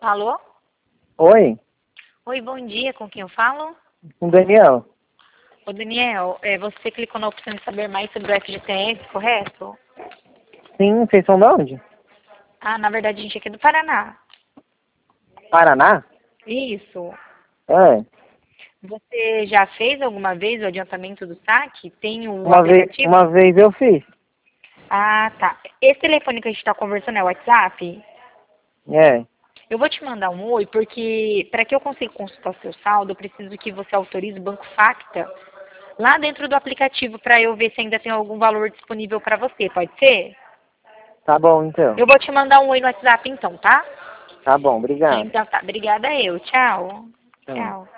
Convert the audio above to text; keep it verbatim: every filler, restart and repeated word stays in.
Alô? Oi, Oi, bom dia. Com quem eu falo? com o Daniel. Ô, Daniel, é, você clicou na opção de saber mais sobre o F G T S, correto? Sim, vocês são de onde? Ah, na verdade, a gente é aqui do Paraná. Paraná? Isso. É. Você já fez alguma vez o adiantamento do saque? Tem o Uma vez, aplicativo? uma vez eu fiz. Ah, tá. Esse telefone que a gente está conversando é o WhatsApp? É. Eu vou te mandar um oi, porque para que eu consiga consultar seu saldo, eu preciso que você autorize o Banco Facta lá dentro do aplicativo para eu ver se ainda tem algum valor disponível para você. Pode ser? Tá bom, então. Eu vou te mandar um oi no WhatsApp então, tá? Tá bom, obrigado. Então tá. Obrigada eu. Tchau. Tchau. Tchau.